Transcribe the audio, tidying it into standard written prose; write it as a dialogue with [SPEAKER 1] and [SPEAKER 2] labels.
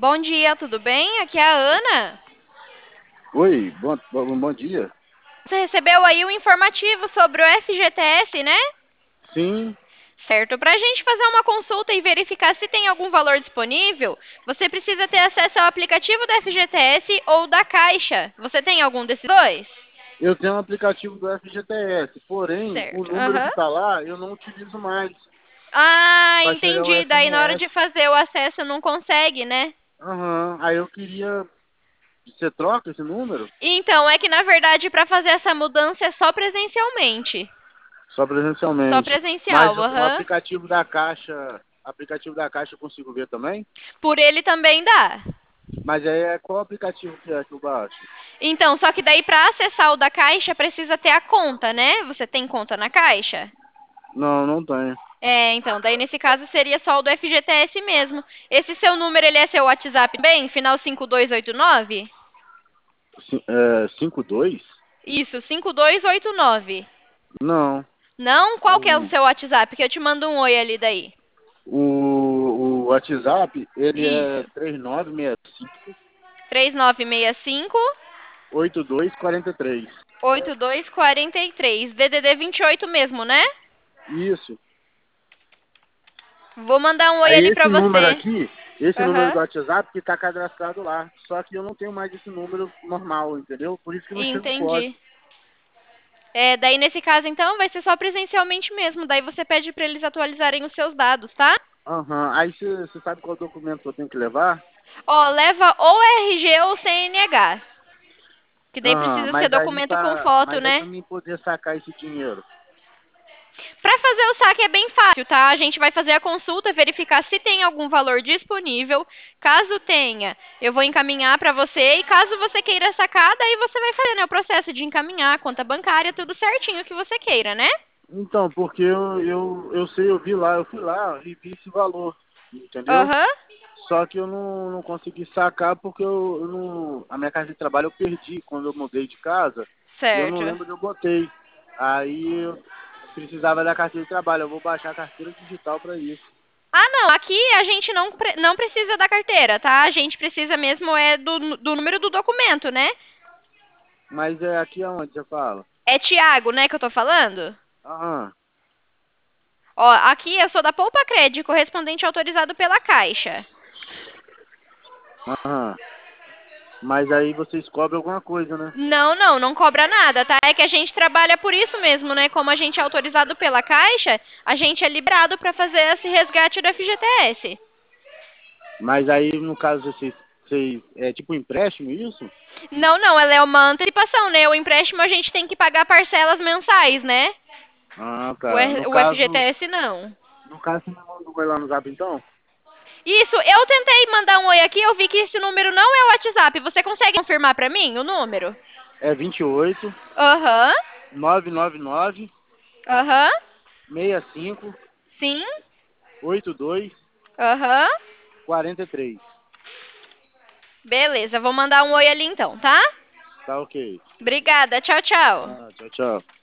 [SPEAKER 1] Bom dia, tudo bem? Aqui é a Ana.
[SPEAKER 2] Oi, bom dia.
[SPEAKER 1] Você recebeu aí um informativo sobre o FGTS, né?
[SPEAKER 2] Sim,
[SPEAKER 1] Certo. Para a gente fazer uma consulta e verificar se tem algum valor disponível, você precisa ter acesso ao aplicativo da FGTS ou da Caixa. Você tem algum desses dois?
[SPEAKER 2] eu tenho um aplicativo do FGTS, porém, o
[SPEAKER 1] Certo.
[SPEAKER 2] número que
[SPEAKER 1] Aham.
[SPEAKER 2] está lá eu não utilizo mais
[SPEAKER 1] Ah,
[SPEAKER 2] para chegar o
[SPEAKER 1] entendi. Daí na hora
[SPEAKER 2] SMS.
[SPEAKER 1] de fazer o acesso não consegue, né?
[SPEAKER 2] Aham, aí eu queria. Você troca esse número?
[SPEAKER 1] Então, é que na verdade para fazer essa mudança é só presencialmente.
[SPEAKER 2] Só
[SPEAKER 1] Só
[SPEAKER 2] presencialmente. Mas
[SPEAKER 1] presencial,
[SPEAKER 2] o
[SPEAKER 1] aham.
[SPEAKER 2] aplicativo da Caixa eu consigo ver também?
[SPEAKER 1] Por ele também dá.
[SPEAKER 2] Mas aí é qual aplicativo que é que eu baixo?
[SPEAKER 1] Então, só que daí para acessar o da Caixa precisa ter a conta, né? Você tem conta na Caixa?
[SPEAKER 2] Não, não tenho.
[SPEAKER 1] É, então, daí nesse caso seria só o do FGTS mesmo. Esse seu número, ele é seu WhatsApp bem? Final 5289?
[SPEAKER 2] 52?
[SPEAKER 1] Isso, 5289.
[SPEAKER 2] Não.
[SPEAKER 1] Não? Qual que é o
[SPEAKER 2] O,
[SPEAKER 1] seu WhatsApp? Que eu te mando um oi ali daí.
[SPEAKER 2] o WhatsApp, ele é
[SPEAKER 1] Isso.
[SPEAKER 2] 3965
[SPEAKER 1] 3965
[SPEAKER 2] 8243.
[SPEAKER 1] 8243. DDD 28 mesmo, né?
[SPEAKER 2] Isso.
[SPEAKER 1] Vou mandar um oi
[SPEAKER 2] Aí
[SPEAKER 1] ali pra você.
[SPEAKER 2] esse número do
[SPEAKER 1] Aham.
[SPEAKER 2] WhatsApp que está cadastrado lá. Só que eu não tenho mais esse número normal, entendeu? Por isso que não chega o código.
[SPEAKER 1] Entendi. É, daí nesse caso então vai ser só presencialmente mesmo. Daí você pede para eles atualizarem os seus dados, tá?
[SPEAKER 2] Aham. Aí você sabe qual documento que eu tenho que levar?
[SPEAKER 1] Ó, leva ou RG ou CNH, que daí
[SPEAKER 2] Aham.
[SPEAKER 1] precisa ser documento com foto,
[SPEAKER 2] Mas aí para
[SPEAKER 1] né?
[SPEAKER 2] mim poder sacar esse dinheiro.
[SPEAKER 1] Para fazer o saque é bem fácil, tá? A gente vai fazer a consulta, verificar se tem algum valor disponível. Caso tenha, eu vou encaminhar para você e caso você queira sacar, daí você vai fazer, né, o processo de encaminhar, conta bancária, tudo certinho que você queira, né?
[SPEAKER 2] Então, porque eu sei, eu fui lá e vi esse valor, entendeu?
[SPEAKER 1] Aham.
[SPEAKER 2] Só que eu não consegui sacar porque eu não, a minha carta de trabalho eu perdi quando eu mudei de casa e eu não
[SPEAKER 1] Certo.
[SPEAKER 2] lembro onde eu botei. Aí eu precisava da carteira de trabalho, eu vou baixar a carteira digital para isso.
[SPEAKER 1] Ah, não, aqui a gente não precisa da carteira, tá? A gente precisa mesmo é do número do documento, né?
[SPEAKER 2] Mas é aqui aonde você fala?
[SPEAKER 1] É Tiago, né, que eu tô falando?
[SPEAKER 2] Aham,
[SPEAKER 1] Ó, aqui eu sou da Poupa Cred, correspondente autorizado pela Caixa.
[SPEAKER 2] aham. Mas aí vocês cobram alguma coisa, né?
[SPEAKER 1] Não cobra nada, tá? É que a gente trabalha por isso mesmo, né? Como a gente é autorizado pela Caixa, a gente é liberado para fazer esse resgate do FGTS.
[SPEAKER 2] Mas aí no caso vocês é tipo um empréstimo isso?
[SPEAKER 1] Não, ela é uma antecipação, né? O empréstimo a gente tem que pagar parcelas mensais, né?
[SPEAKER 2] Ah,
[SPEAKER 1] O,
[SPEAKER 2] tá.
[SPEAKER 1] o FGTS não.
[SPEAKER 2] No caso você me mandou vai lá no Zap então?
[SPEAKER 1] Isso, eu tentei mandar um oi aqui, eu vi que esse número não é o WhatsApp. Você consegue confirmar pra mim o número?
[SPEAKER 2] É 28
[SPEAKER 1] Aham,
[SPEAKER 2] 999
[SPEAKER 1] aham,
[SPEAKER 2] 65
[SPEAKER 1] sim,
[SPEAKER 2] 82
[SPEAKER 1] aham.
[SPEAKER 2] 43.
[SPEAKER 1] Beleza, vou mandar um oi ali então, tá?
[SPEAKER 2] Tá ok.
[SPEAKER 1] Obrigada, tchau, tchau.
[SPEAKER 2] Ah, tchau, tchau.